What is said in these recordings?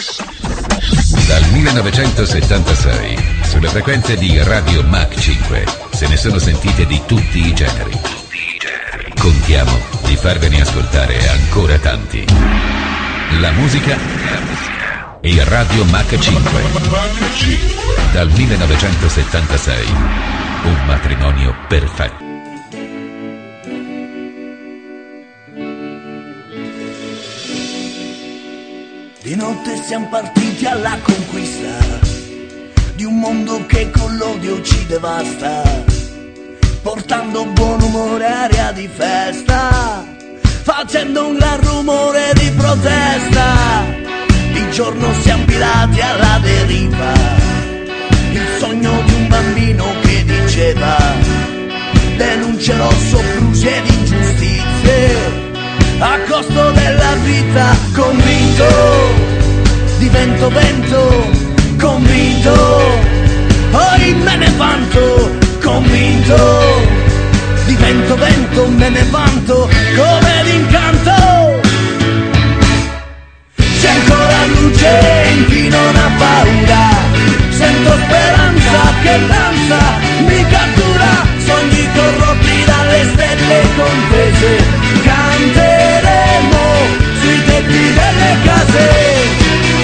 Dal 1976, sulle frequenze di Radio Mach 5, se ne sono sentite di tutti i generi. Contiamo di farvene ascoltare ancora tanti. La musica e Radio Mach 5. Dal 1976, un matrimonio perfetto. Di notte siamo partiti alla conquista di un mondo che con l'odio ci devasta, portando buon umore, aria di festa, facendo un gran rumore di protesta. Di giorno siamo pirati alla deriva, il sogno di un bambino che diceva denuncerò soprusi ed ingiustizie a costo della vita. Convinto, divento vento, convinto, poi me ne vanto. Convinto, divento vento, me ne vanto come l'incanto. C'è ancora luce in chi non ha paura, sento speranza che danza mi cattura. Sogni corrotti dalle stelle contese, canteremo sui tetti delle case.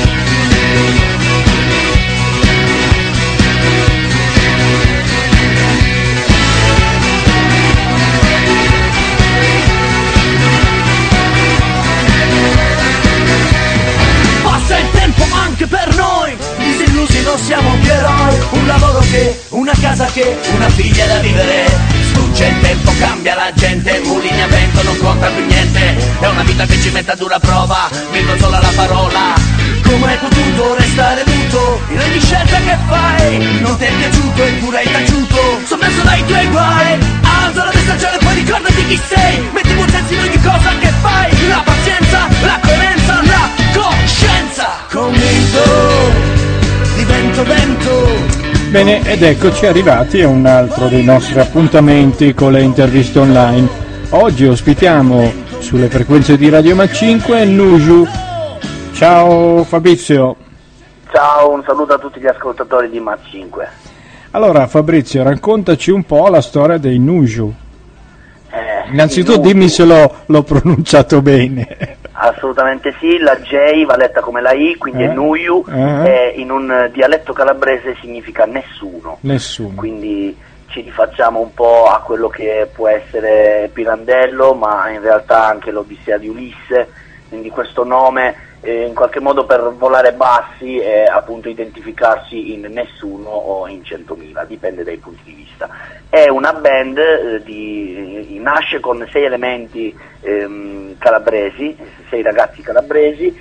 Passa il tempo anche per noi, disillusi non siamo più eroi. Un lavoro che, una casa che, una figlia da vivere. Sfugge il tempo, cambia la gente, mulini a vento, non conta più niente. È una vita che ci mette a dura prova, vedo solo la parola. Come hai potuto restare muto in ogni scelta che fai? Non ti è piaciuto eppure hai taciuto, sommerso dai tuoi guai. Alza la testa già e poi ricordati chi sei. Metti buon senso in ogni cosa che fai. La pazienza, la coerenza, la coscienza. Convinto, divento vento. Bene, ed eccoci arrivati a un altro dei nostri appuntamenti con le interviste online. Oggi ospitiamo sulle frequenze di Radio Mach 5 Nuju. Ciao Fabrizio. Ciao, un saluto a tutti gli ascoltatori di Mach 5. Allora Fabrizio, raccontaci un po' la storia dei Nuju. Innanzitutto dimmi se l'ho pronunciato bene. Assolutamente sì, la J va letta come la I, quindi è Nuju, e in un dialetto calabrese significa nessuno. Quindi ci rifacciamo un po' a quello che può essere Pirandello, ma in realtà anche l'Odissea di Ulisse, quindi questo nome in qualche modo per volare bassi e appunto identificarsi in nessuno o in 100.000, dipende dai punti di vista. È una band nasce con 6 elementi calabresi, 6 ragazzi calabresi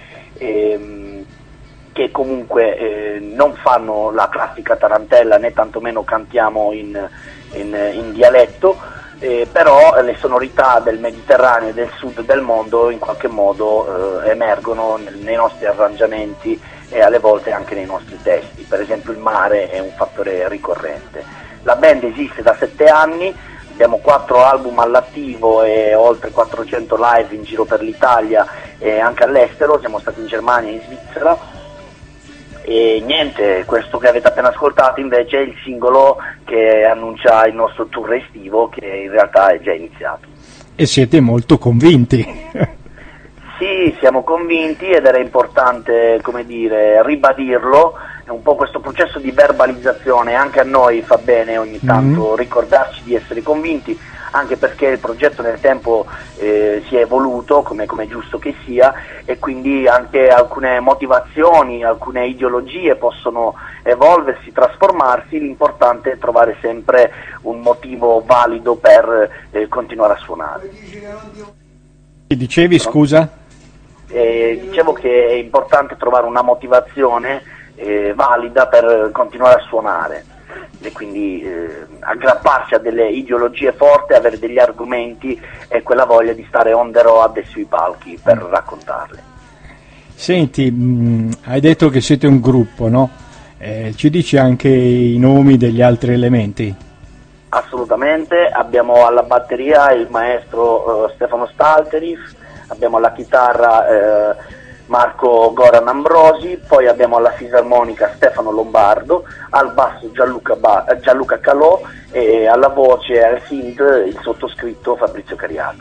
che comunque non fanno la classica tarantella né tantomeno cantiamo in dialetto. Però le sonorità del Mediterraneo e del sud del mondo in qualche modo emergono nei nostri arrangiamenti e alle volte anche nei nostri testi. Per esempio il mare è un fattore ricorrente. La band esiste da 7 anni, abbiamo 4 album all'attivo e oltre 400 live in giro per l'Italia e anche all'estero, siamo stati in Germania e in Svizzera. E niente, questo che avete appena ascoltato invece è il singolo che annuncia il nostro tour estivo, che in realtà è già iniziato. E siete molto convinti? Sì, siamo convinti ed era importante, come dire, ribadirlo. È un po' questo processo di verbalizzazione, anche a noi fa bene ogni tanto ricordarci di essere convinti, anche perché il progetto nel tempo si è evoluto come è giusto che sia, e quindi anche alcune motivazioni, alcune ideologie possono evolversi, trasformarsi. L'importante è trovare sempre un motivo valido per continuare a suonare. Dicevi, scusa? Dicevo che è importante trovare una motivazione valida per continuare a suonare. E quindi aggrapparsi a delle ideologie forti, avere degli argomenti e quella voglia di stare on the road e sui palchi per raccontarle. Senti, hai detto che siete un gruppo, no? Ci dici anche i nomi degli altri elementi? Assolutamente, abbiamo alla batteria il maestro Stefano Stalterif, abbiamo alla chitarra Marco Goran Ambrosi, poi abbiamo alla fisarmonica Stefano Lombardo, al basso Gianluca Calò e alla voce e al synth il sottoscritto Fabrizio Cariati.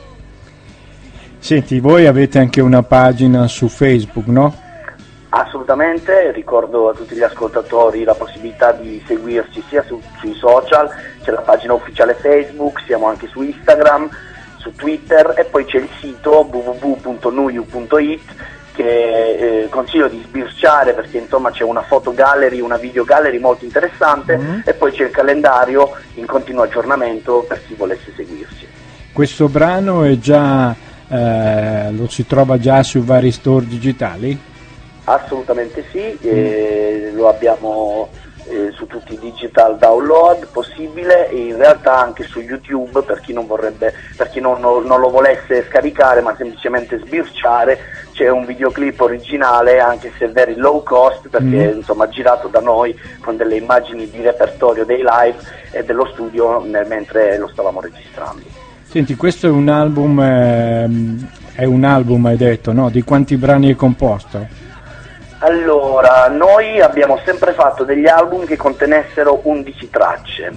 Senti, voi avete anche una pagina su Facebook, no? Assolutamente, ricordo a tutti gli ascoltatori la possibilità di seguirci sia sui social, c'è la pagina ufficiale Facebook, siamo anche su Instagram, su Twitter e poi c'è il sito www.nuyu.it che consiglio di sbirciare perché insomma c'è una foto gallery, una video gallery molto interessante e poi c'è il calendario in continuo aggiornamento per chi volesse seguirci. Questo brano è già lo si trova già su vari store digitali? Assolutamente sì, lo abbiamo su tutti i digital download possibile e in realtà anche su YouTube per chi non lo volesse scaricare ma semplicemente sbirciare, c'è un videoclip originale anche se very low cost perché insomma girato da noi con delle immagini di repertorio dei live e dello studio mentre lo stavamo registrando. Senti, questo è un album hai detto, no? Di quanti brani è composto? Allora, noi abbiamo sempre fatto degli album che contenessero 11 tracce.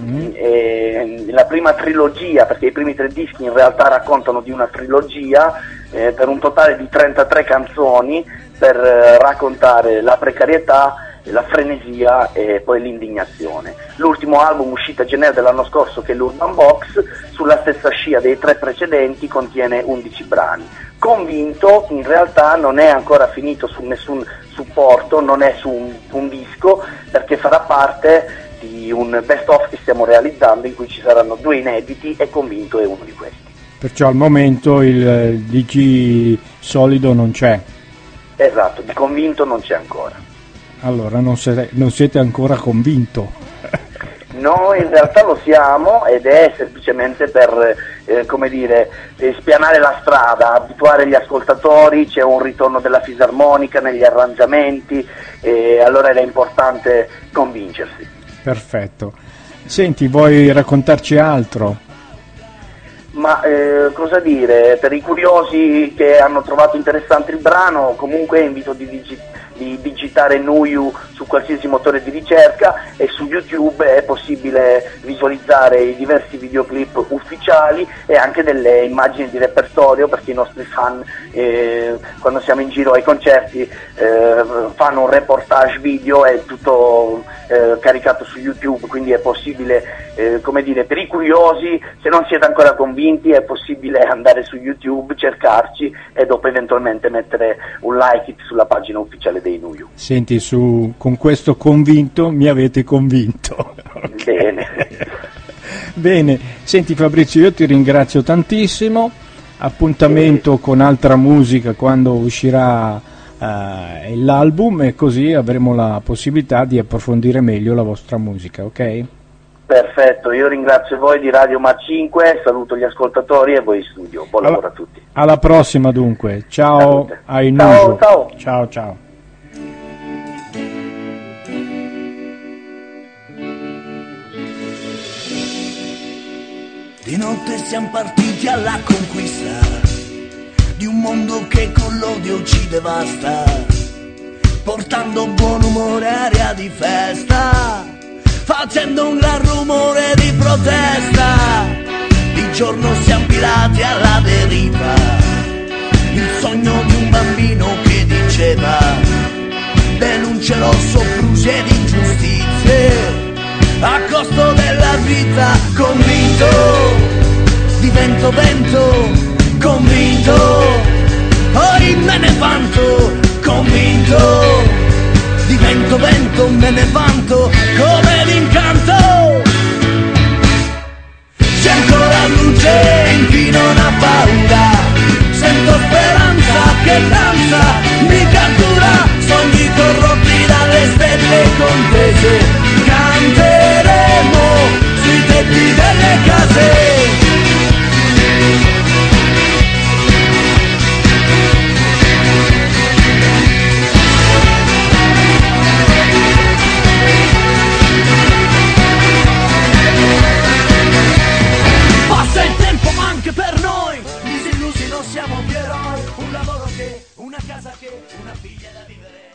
La prima trilogia, perché i primi 3 dischi in realtà raccontano di una trilogia, per un totale di 33 canzoni per raccontare la precarietà, la frenesia e poi l'indignazione. L'ultimo album uscito a gennaio dell'anno scorso, che è l'Urban Box, sulla stessa scia dei 3 precedenti contiene 11 brani. Convinto in realtà non è ancora finito su nessun supporto, non è su un disco perché farà parte di un best of che stiamo realizzando in cui ci saranno 2 inediti e Convinto è uno di questi. Perciò al momento il DG solido non c'è? Esatto, di Convinto non c'è ancora. Allora non siete ancora convinto? No, in realtà lo siamo ed è semplicemente per spianare la strada, abituare gli ascoltatori, c'è un ritorno della fisarmonica negli arrangiamenti e allora era importante convincersi. Perfetto. Senti, vuoi raccontarci altro? Ma cosa dire, per i curiosi che hanno trovato interessante il brano, comunque invito di digitare Nuyu su qualsiasi motore di ricerca e su YouTube è possibile visualizzare i diversi videoclip ufficiali e anche delle immagini di repertorio perché i nostri fan quando siamo in giro ai concerti fanno un reportage video, è tutto caricato su YouTube, quindi è possibile per i curiosi, se non siete ancora convinti è possibile andare su YouTube, cercarci e dopo eventualmente mettere un like it sulla pagina ufficiale dei Nuyu. Senti, con questo convinto mi avete convinto. Okay. Bene, senti Fabrizio, io ti ringrazio tantissimo, appuntamento con altra musica quando uscirà l'album e così avremo la possibilità di approfondire meglio la vostra musica, ok? Perfetto, io ringrazio voi di Radio Mac 5, saluto gli ascoltatori e voi in studio, buon lavoro a tutti. Alla prossima dunque, ciao ai Nuyu. Ciao. Di notte siamo partiti alla conquista di un mondo che con l'odio ci devasta, portando buon umore, aria di festa, facendo un gran rumore di protesta. Di giorno siamo pirati alla deriva, il sogno di un bambino che diceva denuncerò soprusi ed ingiustizie a costo della vita. Convinto, divento vento, convinto, poi me ne vanto. Convinto, divento vento, me ne vanto come l'incanto. C'è ancora luce in chi non ha paura, sento speranza che danza, mi cattura, sogni corrotti dalle stelle contese, canteremo sui tetti delle case. famiglia da vivere.